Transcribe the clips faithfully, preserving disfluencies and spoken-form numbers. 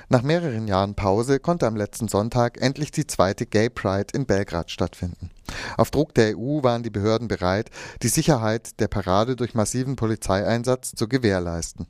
Nach mehreren Jahren Pause konnte am letzten Sonntag endlich die zweite Gay Pride in Belgrad stattfinden. Auf Druck der E U waren die Behörden bereit, die Sicherheit der Parade durch massiven Polizeieinsatz zu gewährleisten.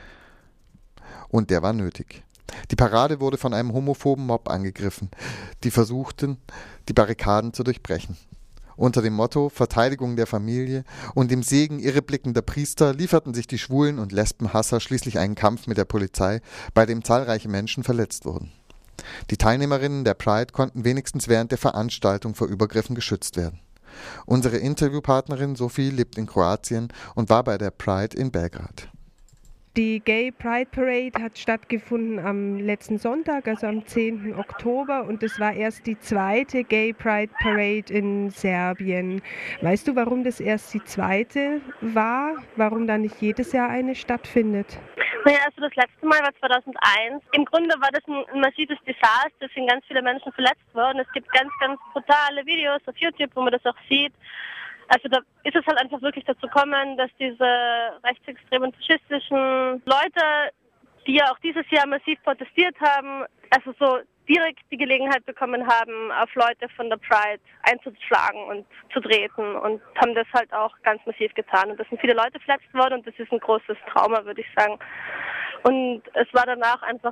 Und der war nötig. Die Parade wurde von einem homophoben Mob angegriffen, die versuchten, die Barrikaden zu durchbrechen. Unter dem Motto Verteidigung der Familie und dem Segen irreblickender Priester lieferten sich die Schwulen- und Lesbenhasser schließlich einen Kampf mit der Polizei, bei dem zahlreiche Menschen verletzt wurden. Die Teilnehmerinnen der Pride konnten wenigstens während der Veranstaltung vor Übergriffen geschützt werden. Unsere Interviewpartnerin Sophie lebt in Kroatien und war bei der Pride in Belgrad. Die Gay Pride Parade hat stattgefunden am letzten Sonntag, also am zehnten Oktober, und es war erst die zweite Gay Pride Parade in Serbien. Weißt du, warum das erst die zweite war? Warum da nicht jedes Jahr eine stattfindet? Naja, also das letzte Mal war zweitausendeins. Im Grunde war das ein, ein massives Desaster, es sind ganz viele Menschen verletzt worden. Es gibt ganz, ganz brutale Videos auf YouTube, wo man das auch sieht. Also da ist es halt einfach wirklich dazu gekommen, dass diese rechtsextremen, faschistischen Leute, die ja auch dieses Jahr massiv protestiert haben, also so direkt die Gelegenheit bekommen haben, auf Leute von der Pride einzuschlagen und zu treten und haben das halt auch ganz massiv getan. Und da sind viele Leute verletzt worden und das ist ein großes Trauma, würde ich sagen. Und es war danach einfach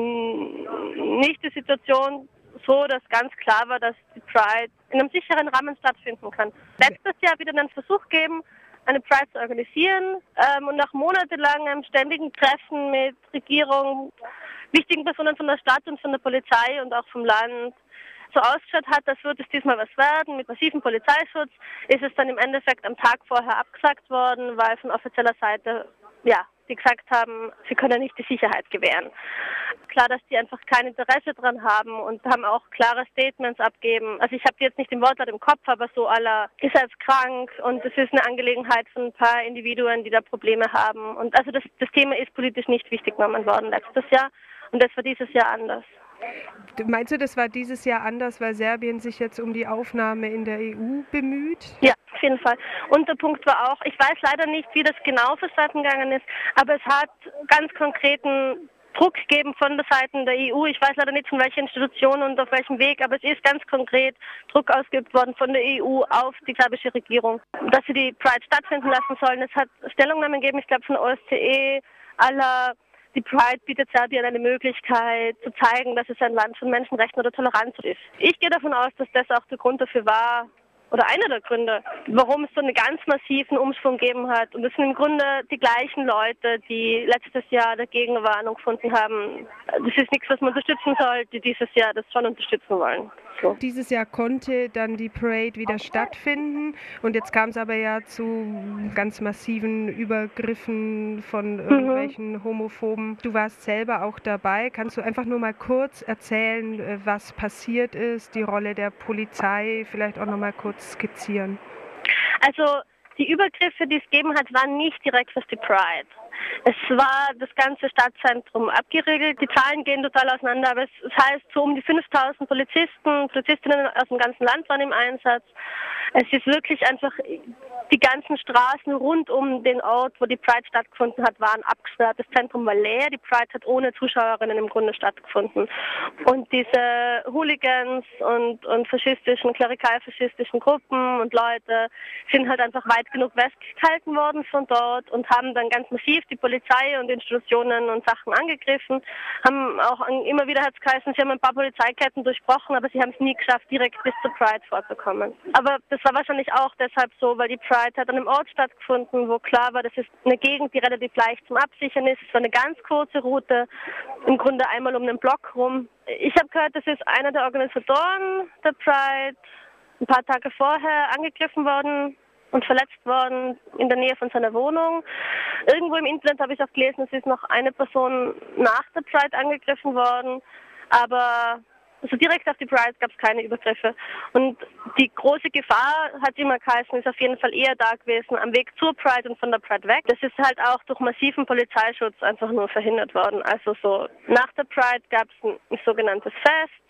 nicht die Situation so, dass ganz klar war, dass die Pride in einem sicheren Rahmen stattfinden kann. Letztes Jahr wieder einen Versuch gegeben, eine Pride zu organisieren ähm, und nach monatelangem ständigen Treffen mit Regierung, wichtigen Personen von der Stadt und von der Polizei und auch vom Land so ausgeschaut hat, das wird es diesmal was werden. Mit massivem Polizeischutz ist es dann im Endeffekt am Tag vorher abgesagt worden, weil von offizieller Seite, ja, die gesagt haben, sie können nicht die Sicherheit gewähren. Klar, dass die einfach kein Interesse dran haben und haben auch klare Statements abgeben. Also ich habe jetzt nicht den Wortlaut im Kopf, aber so aller ist jetzt krank und es ist eine Angelegenheit von ein paar Individuen, die da Probleme haben. Und also das, das Thema ist politisch nicht wichtig genommen worden letztes Jahr und das war dieses Jahr anders. Meinst du, das war dieses Jahr anders, weil Serbien sich jetzt um die Aufnahme in der E U bemüht? Ja, auf jeden Fall. Und der Punkt war auch, ich weiß leider nicht, wie das genau vonstatten gegangen ist, aber es hat ganz konkreten Druck gegeben von der Seite der E U. Ich weiß leider nicht, von welcher Institution und auf welchem Weg, aber es ist ganz konkret Druck ausgeübt worden von der E U auf die serbische Regierung, dass sie die Pride stattfinden lassen sollen. Es hat Stellungnahmen gegeben, ich glaube von O S C E, aller. Die Pride bietet Serbien eine Möglichkeit zu zeigen, dass es ein Land von Menschenrechten oder Toleranz ist. Ich gehe davon aus, dass das auch der Grund dafür war, oder einer der Gründe, warum es so einen ganz massiven Umschwung gegeben hat. Und es sind im Grunde die gleichen Leute, die letztes Jahr dagegen eine Warnung gefunden haben. Das ist nichts, was man unterstützen soll, die dieses Jahr das schon unterstützen wollen. So. Dieses Jahr konnte dann die Parade wieder stattfinden und jetzt kam es aber ja zu ganz massiven Übergriffen von irgendwelchen mhm. Homophoben. Du warst selber auch dabei. Kannst du einfach nur mal kurz erzählen, was passiert ist, die Rolle der Polizei, vielleicht auch noch mal kurz skizzieren? Also die Übergriffe, die es gegeben hat, waren nicht direkt auf die Pride. Es war das ganze Stadtzentrum abgeriegelt. Die Zahlen gehen total auseinander, aber es, es heißt, so um die fünftausend Polizisten, Polizistinnen aus dem ganzen Land waren im Einsatz. Es ist wirklich einfach, die ganzen Straßen rund um den Ort, wo die Pride stattgefunden hat, waren abgesperrt. Das Zentrum war leer, die Pride hat ohne Zuschauerinnen im Grunde stattgefunden. Und diese Hooligans und, und faschistischen, klerikal-faschistischen Gruppen und Leute sind halt einfach weit genug weggehalten worden von dort und haben dann ganz massiv die Polizei und Institutionen und Sachen angegriffen, haben auch immer wieder, hat es geheißen, sie haben ein paar Polizeiketten durchbrochen, aber sie haben es nie geschafft, direkt bis zur Pride vorzukommen. Aber das war wahrscheinlich auch deshalb so, weil die Pride hat an einem Ort stattgefunden, wo klar war, das ist eine Gegend, die relativ leicht zum Absichern ist. Es war eine ganz kurze Route, im Grunde einmal um den Block rum. Ich habe gehört, das ist einer der Organisatoren der Pride ein paar Tage vorher angegriffen worden und verletzt worden in der Nähe von seiner Wohnung. Irgendwo im Internet habe ich auch gelesen, es ist noch eine Person nach der Pride angegriffen worden, aber also direkt auf die Pride gab es keine Übergriffe. Und die große Gefahr, hat immer geheißen, ist auf jeden Fall eher da gewesen, am Weg zur Pride und von der Pride weg. Das ist halt auch durch massiven Polizeischutz einfach nur verhindert worden. Also so nach der Pride gab es ein, ein sogenanntes Fest.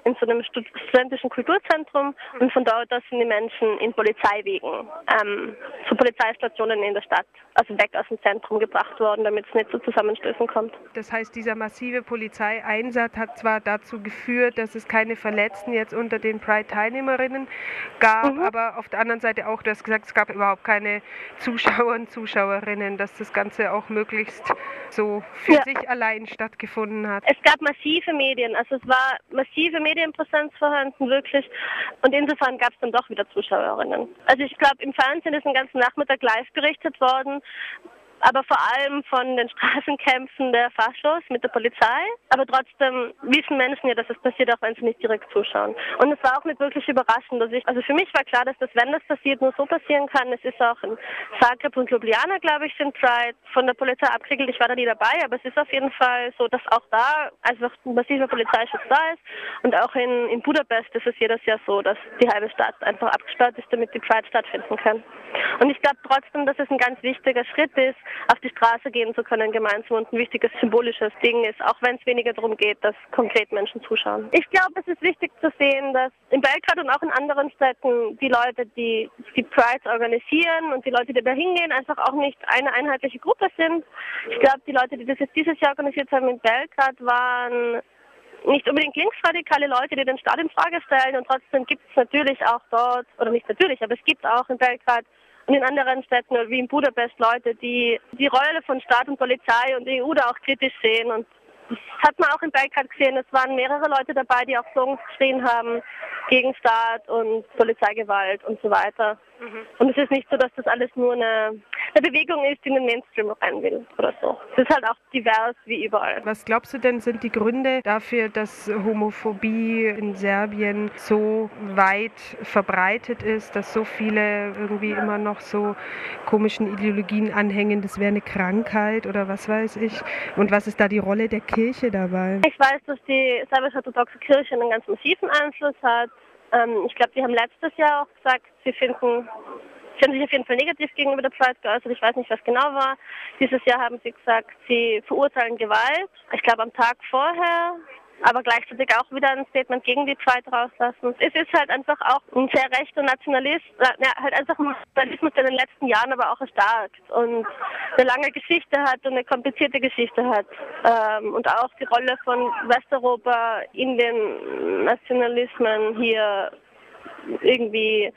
in so einem studentischen Kulturzentrum und von dort aus sind die Menschen in Polizeiwegen ähm, zu Polizeistationen in der Stadt, also weg aus dem Zentrum gebracht worden, damit es nicht zu Zusammenstößen kommt. Das heißt, dieser massive Polizeieinsatz hat zwar dazu geführt, dass es keine Verletzten jetzt unter den Pride-Teilnehmerinnen gab, mhm. aber auf der anderen Seite auch, du hast gesagt, es gab überhaupt keine Zuschauer und Zuschauerinnen, dass das Ganze auch möglichst so für ja. sich allein stattgefunden hat. Es gab massive Medien, also es war massive Medienpräsenz vorhanden, wirklich, und insofern gab es dann doch wieder Zuschauerinnen. Also ich glaube, im Fernsehen ist den ganzen Nachmittag live berichtet worden, aber vor allem von den Straßenkämpfen der Faschos mit der Polizei. Aber trotzdem wissen Menschen ja, dass es passiert, auch wenn sie nicht direkt zuschauen. Und es war auch nicht wirklich überraschend. Dass ich, also für mich war klar, dass das, wenn das passiert, nur so passieren kann. Es ist auch in Zagreb und Ljubljana, glaube ich, sind Pride von der Polizei abgeriegelt. Ich war da nie dabei, aber es ist auf jeden Fall so, dass auch da einfach ein massiver Polizeischutz da ist. Und auch in, in Budapest ist es jedes Jahr so, dass die halbe Stadt einfach abgesperrt ist, damit die Pride stattfinden kann. Und ich glaube trotzdem, dass es ein ganz wichtiger Schritt ist, auf die Straße gehen zu können gemeinsam und ein wichtiges symbolisches Ding ist, auch wenn es weniger darum geht, dass konkret Menschen zuschauen. Ich glaube, es ist wichtig zu sehen, dass in Belgrad und auch in anderen Städten die Leute, die die Prides organisieren und die Leute, die da hingehen, einfach auch nicht eine einheitliche Gruppe sind. Ich glaube, die Leute, die das jetzt dieses Jahr organisiert haben in Belgrad, waren nicht unbedingt linksradikale Leute, die den Staat in Frage stellen, und trotzdem gibt es natürlich auch dort, oder nicht natürlich, aber es gibt auch in Belgrad und in anderen Städten wie in Budapest Leute, die die Rolle von Staat und Polizei und E U da auch kritisch sehen. Und das hat man auch in Belgrad gesehen. Es waren mehrere Leute dabei, die auch Slogans geschrien haben gegen Staat und Polizeigewalt und so weiter. Mhm. Und es ist nicht so, dass das alles nur eine, eine Bewegung ist, die in den Mainstream rein will oder so. Es ist halt auch divers wie überall. Was glaubst du denn, sind die Gründe dafür, dass Homophobie in Serbien so weit verbreitet ist, dass so viele irgendwie immer noch so komischen Ideologien anhängen, das wäre eine Krankheit oder was weiß ich? Und was ist da die Rolle der Kirche dabei? Ich weiß, dass die serbisch-orthodoxe Kirche einen ganz massiven Einfluss hat. Ähm, ich glaube, die haben letztes Jahr auch gesagt, sie finden, sie haben sich auf jeden Fall negativ gegenüber der Pride geäußert. Ich weiß nicht, was genau war. Dieses Jahr haben sie gesagt, sie verurteilen Gewalt. Ich glaube, am Tag vorher, aber gleichzeitig auch wieder ein Statement gegen die Pride rauslassen. Es ist halt einfach auch ein sehr rechter Nationalist, ja, halt einfach ein Nationalismus, der in den letzten Jahren aber auch erstarkt und eine lange Geschichte hat und eine komplizierte Geschichte hat. Ähm, und auch die Rolle von Westeuropa in den Nationalismen hier irgendwie,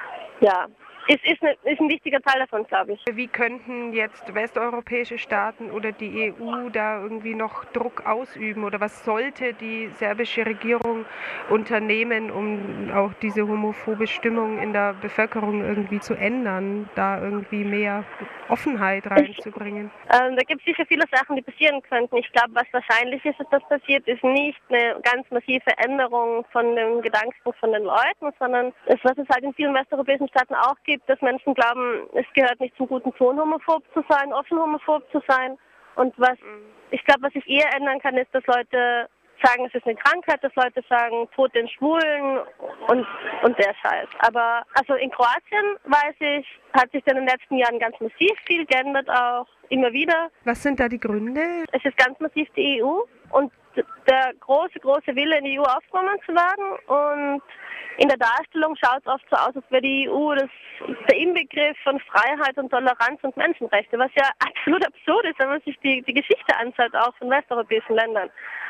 ja, Es ist, eine, ist ein wichtiger Teil davon, glaube ich. Wie könnten jetzt westeuropäische Staaten oder die E U da irgendwie noch Druck ausüben? Oder was sollte die serbische Regierung unternehmen, um auch diese homophobe Stimmung in der Bevölkerung irgendwie zu ändern, da irgendwie mehr Offenheit reinzubringen? Ich, ähm, da gibt es sicher viele Sachen, die passieren könnten. Ich glaube, was wahrscheinlich ist, dass das passiert, ist nicht eine ganz massive Änderung von dem Gedanken von den Leuten, sondern das, was es halt in vielen westeuropäischen Staaten auch gibt, dass Menschen glauben, es gehört nicht zum guten Ton, homophob zu sein, offen homophob zu sein. Und was ich glaube, was sich eher ändern kann, ist, dass Leute sagen, es ist eine Krankheit, dass Leute sagen, Tod den Schwulen und, und der Scheiß. Aber also in Kroatien, weiß ich, hat sich in den letzten Jahren ganz massiv viel geändert auch, immer wieder. Was sind da die Gründe? Es ist ganz massiv die E U und der große, große Wille, in die E U aufgenommen zu werden. Und in der Darstellung schaut es oft so aus, als wäre die E U das, der Inbegriff von Freiheit und Toleranz und Menschenrechte, was ja absolut absurd ist, wenn man sich die, die Geschichte anschaut, auch von westeuropäischen Ländern.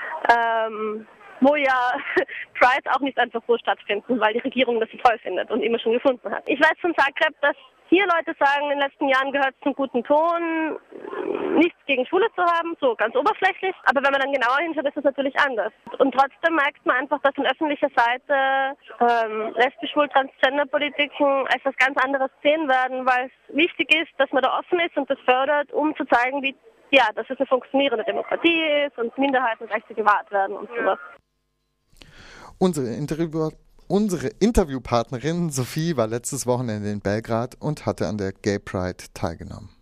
Ähm, wo ja Pride auch nicht einfach so stattfinden, weil die Regierung das so toll findet und immer schon gefunden hat. Ich weiß von Zagreb, dass hier Leute sagen, in den letzten Jahren gehört es zum guten Ton, nichts gegen Schwule zu haben, so ganz oberflächlich. Aber wenn man dann genauer hinschaut, ist das natürlich anders. Und trotzdem merkt man einfach, dass von öffentlicher Seite ähm, lesbisch, schwul, Transgender-Politiken als was ganz anderes sehen werden, weil es wichtig ist, dass man da offen ist und das fördert, um zu zeigen, wie ja, dass es eine funktionierende Demokratie ist und Minderheitenrechte gewahrt werden und sowas. Unsere, Interview- unsere Interviewpartnerin Sophie war letztes Wochenende in Belgrad und hatte an der Gay Pride teilgenommen.